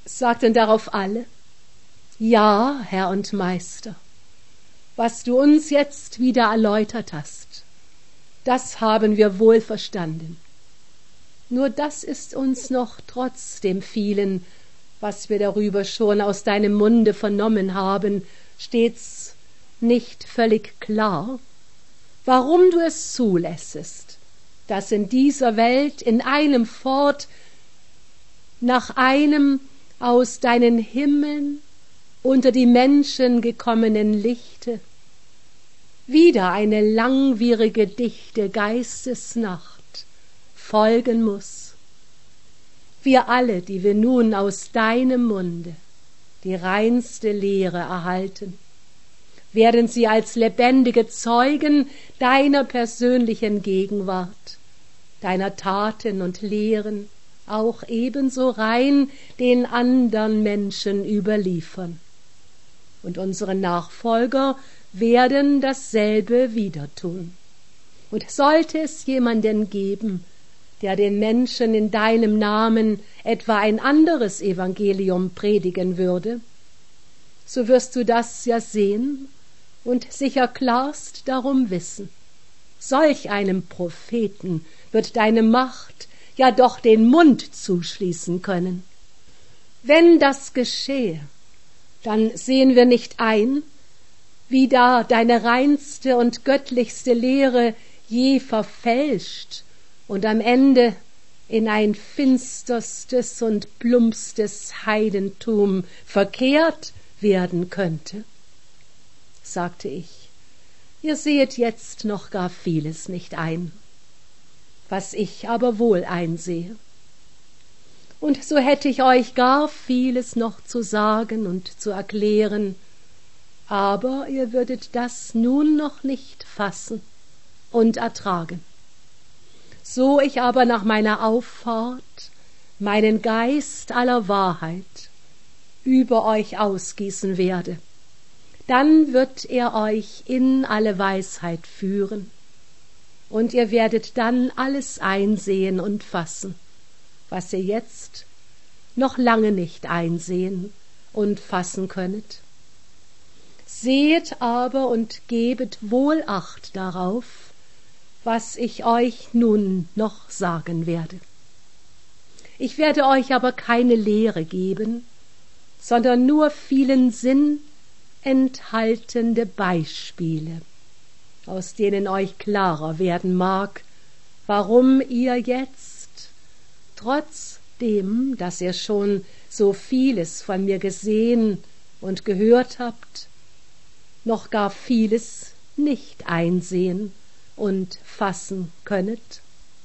Sagten darauf alle: Ja, Herr und Meister, was du uns jetzt wieder erläutert hast, das haben wir wohl verstanden. Nur das ist uns noch trotz dem vielen, was wir darüber schon aus deinem Munde vernommen haben, stets nicht völlig klar, warum du es zulässest, dass in dieser Welt in einem fort nach einem aus deinen Himmeln unter die Menschen gekommenen Lichte wieder eine langwierige dichte Geistesnacht folgen muß. Wir alle, die wir nun aus deinem Munde die reinste Lehre erhalten, werden sie als lebendige Zeugen deiner persönlichen Gegenwart, deiner Taten und Lehren auch ebenso rein den andern Menschen überliefern. Und unsere Nachfolger werden dasselbe wieder tun. Und sollte es jemanden geben, der den Menschen in deinem Namen etwa ein anderes Evangelium predigen würde, so wirst du das ja sehen und sicher klarst darum wissen. Solch einem Propheten wird deine Macht ja doch den Mund zuschließen können. Wenn das geschehe, dann sehen wir nicht ein, wie da deine reinste und göttlichste Lehre je verfälscht und am Ende in ein finsterstes und plumpstes Heidentum verkehrt werden könnte. Sagte ich, ihr sehet jetzt noch gar vieles nicht ein, was ich aber wohl einsehe. Und so hätte ich euch gar vieles noch zu sagen und zu erklären, aber ihr würdet das nun noch nicht fassen und ertragen. So ich aber nach meiner Auffahrt meinen Geist aller Wahrheit über euch ausgießen werde, dann wird er euch in alle Weisheit führen, und ihr werdet dann alles einsehen und fassen, was ihr jetzt noch lange nicht einsehen und fassen könnet. Sehet aber und gebet wohl Acht darauf, was ich euch nun noch sagen werde. Ich werde euch aber keine Lehre geben, sondern nur vielen Sinn enthaltende Beispiele, aus denen euch klarer werden mag, warum ihr jetzt, trotzdem, dass ihr schon so vieles von mir gesehen und gehört habt, noch gar vieles nicht einsehen und fassen könnet.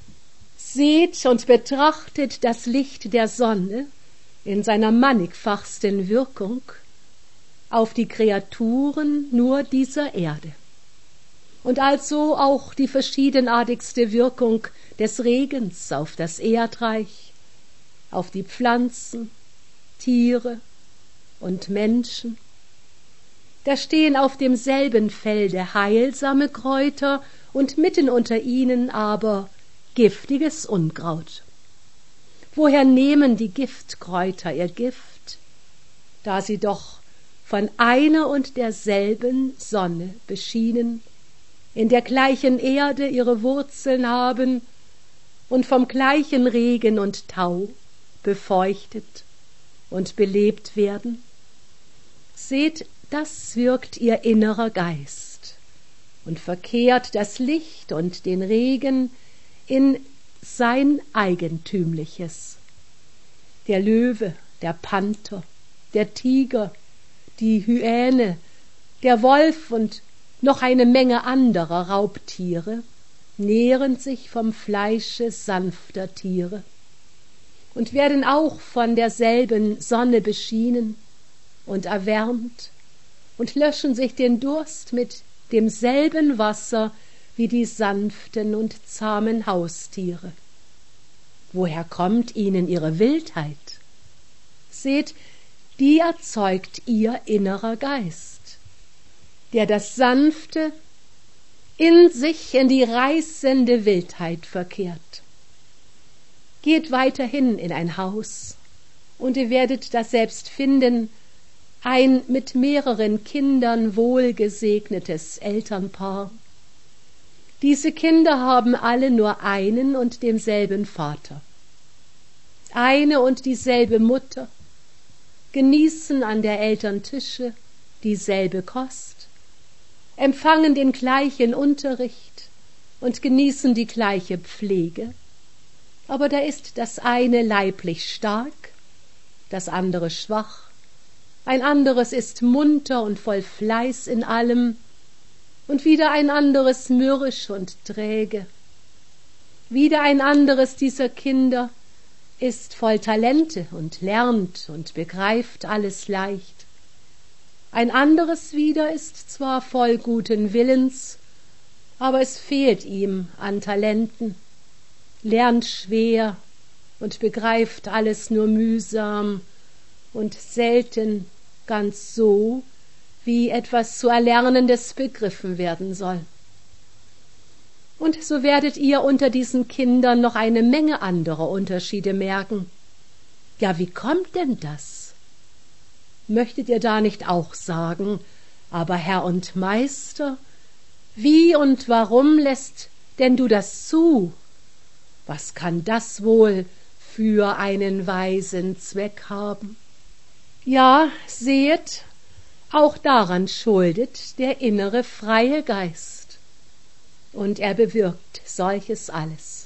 Seht und betrachtet das Licht der Sonne in seiner mannigfachsten Wirkung auf die Kreaturen nur dieser Erde, und also auch die verschiedenartigste Wirkung des Regens auf das Erdreich, auf die Pflanzen, Tiere und Menschen. Da stehen auf demselben Felde heilsame Kräuter und mitten unter ihnen aber giftiges Unkraut. Woher nehmen die Giftkräuter ihr Gift, da sie doch von einer und derselben Sonne beschienen, in der gleichen Erde ihre Wurzeln haben und vom gleichen Regen und Tau befeuchtet und belebt werden? Seht, das wirkt ihr innerer Geist und verkehrt das Licht und den Regen in sein Eigentümliches. Der Löwe, der Panther, der Tiger, die Hyäne, der Wolf und noch eine Menge anderer Raubtiere nähren sich vom Fleische sanfter Tiere und werden auch von derselben Sonne beschienen und erwärmt und löschen sich den Durst mit demselben Wasser wie die sanften und zahmen Haustiere. Woher kommt ihnen ihre Wildheit? Seht, die erzeugt ihr innerer Geist, der das Sanfte in sich in die reißende Wildheit verkehrt. Geht weiterhin in ein Haus und ihr werdet daselbst finden, ein mit mehreren Kindern wohlgesegnetes Elternpaar. Diese Kinder haben alle nur einen und denselben Vater, eine und dieselbe Mutter, genießen an der Eltern Tische dieselbe Kost, empfangen den gleichen Unterricht und genießen die gleiche Pflege, aber da ist das eine leiblich stark, das andere schwach, ein anderes ist munter und voll Fleiß in allem, und wieder ein anderes mürrisch und träge. Wieder ein anderes dieser Kinder ist voll Talente und lernt und begreift alles leicht. Ein anderes wieder ist zwar voll guten Willens, aber es fehlt ihm an Talenten, lernt schwer und begreift alles nur mühsam und selten ganz so, wie etwas zu Erlernendes begriffen werden soll. Und so werdet ihr unter diesen Kindern noch eine Menge anderer Unterschiede merken. Ja, wie kommt denn das? Möchtet ihr da nicht auch sagen, aber Herr und Meister, wie und warum lässt denn du das zu? Was kann das wohl für einen weisen Zweck haben? Ja, sehet, auch daran schuldet der innere freie Geist, und er bewirkt solches alles.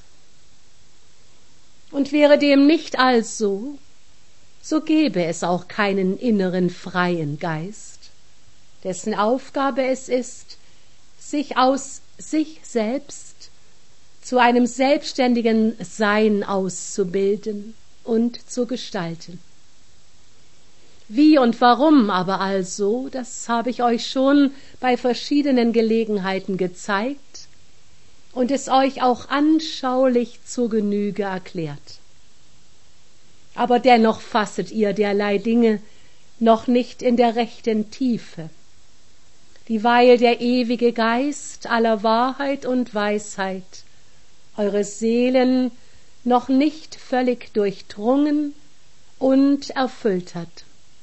Und wäre dem nicht also, so gäbe es auch keinen inneren freien Geist, dessen Aufgabe es ist, sich aus sich selbst zu einem selbstständigen Sein auszubilden und zu gestalten. Wie und warum aber also, das habe ich euch schon bei verschiedenen Gelegenheiten gezeigt und es euch auch anschaulich zur Genüge erklärt. Aber dennoch fasset ihr derlei Dinge noch nicht in der rechten Tiefe, dieweil der ewige Geist aller Wahrheit und Weisheit eure Seelen noch nicht völlig durchdrungen und erfüllt hat.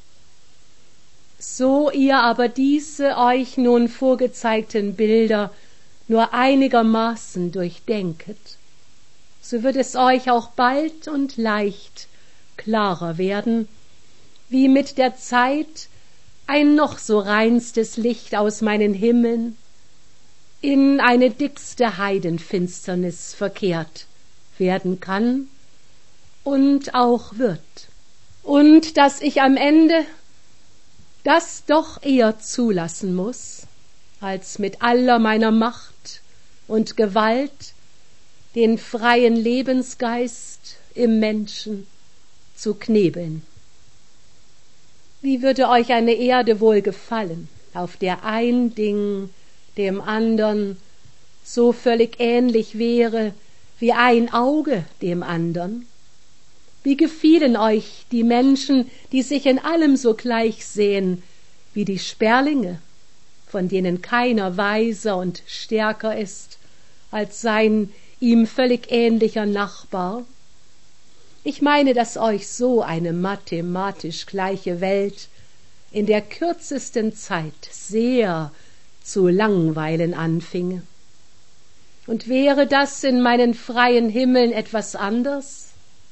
So ihr aber diese euch nun vorgezeigten Bilder nur einigermaßen durchdenket, so wird es euch auch bald und leicht klarer werden, wie mit der Zeit ein noch so reinstes Licht aus meinen Himmeln in eine dickste Heidenfinsternis verkehrt werden kann und auch wird, und dass ich am Ende das doch eher zulassen muß, als mit aller meiner Macht und Gewalt den freien Lebensgeist im Menschen zu knebeln. Wie würde euch eine Erde wohl gefallen, auf der ein Ding dem andern so völlig ähnlich wäre wie ein Auge dem andern? Wie gefielen euch die Menschen, die sich in allem so gleich sehen wie die Sperlinge, von denen keiner weiser und stärker ist als sein ihm völlig ähnlicher Nachbar? Ich meine, dass euch so eine mathematisch gleiche Welt in der kürzesten Zeit sehr zu langweilen anfinge. Und wäre das in meinen freien Himmeln etwas anders,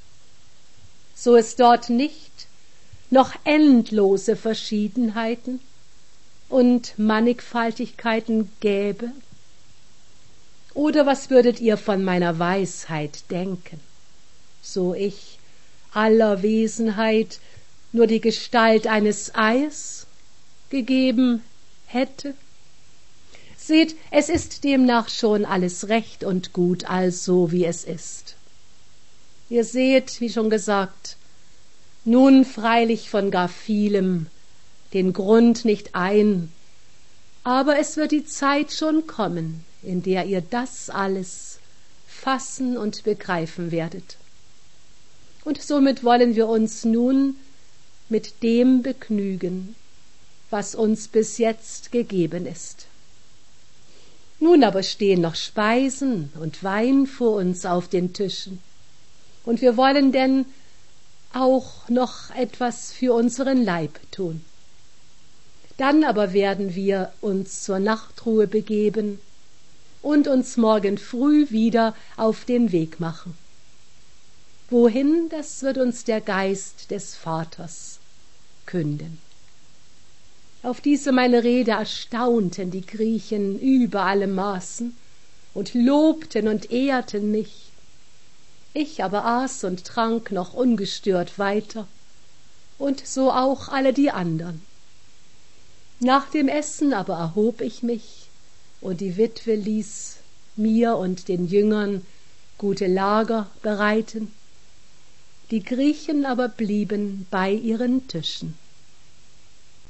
so es dort nicht noch endlose Verschiedenheiten und Mannigfaltigkeiten gäbe? Oder was würdet ihr von meiner Weisheit denken, so ich aller Wesenheit nur die Gestalt eines Eies gegeben hätte? Seht, es ist demnach schon alles recht und gut, also wie es ist. Ihr seht, wie schon gesagt, nun freilich von gar vielem den Grund nicht ein, aber es wird die Zeit schon kommen, in der ihr das alles fassen und begreifen werdet. Und somit wollen wir uns nun mit dem begnügen, was uns bis jetzt gegeben ist. Nun aber stehen noch Speisen und Wein vor uns auf den Tischen, und wir wollen denn auch noch etwas für unseren Leib tun. Dann aber werden wir uns zur Nachtruhe begeben und uns morgen früh wieder auf den Weg machen. Wohin, das wird uns der Geist des Vaters künden. Auf diese meine Rede erstaunten die Griechen über alle Maßen und lobten und ehrten mich. Ich aber aß und trank noch ungestört weiter, und so auch alle die andern. Nach dem Essen aber erhob ich mich, und die Witwe ließ mir und den Jüngern gute Lager bereiten. Die Griechen aber blieben bei ihren Tischen.